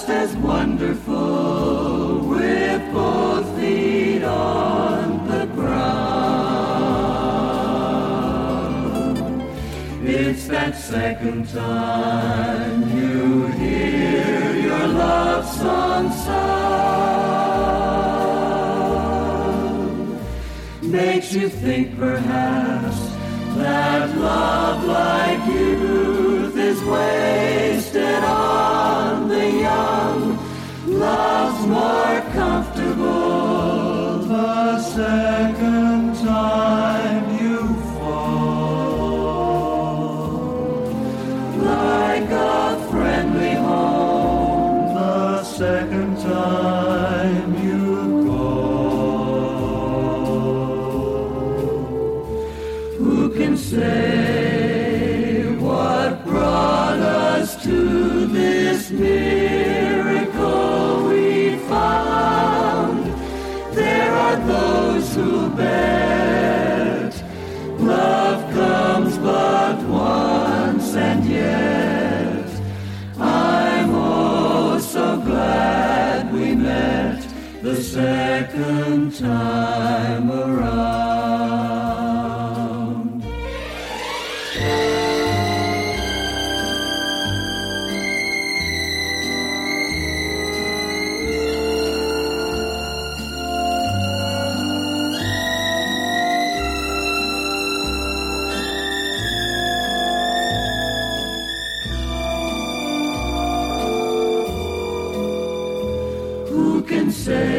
just as wonderful with both feet on the ground. It's that second time you hear your love song sound. Makes you think perhaps that love like youth is wasted on the young. Love's more comfortable the second time you fall. Like a friendly home the second time you call. Who can say what brought us to this miracle we found? There are those who bet love comes but once, and yet I'm oh so glad we met the second time around. Who can say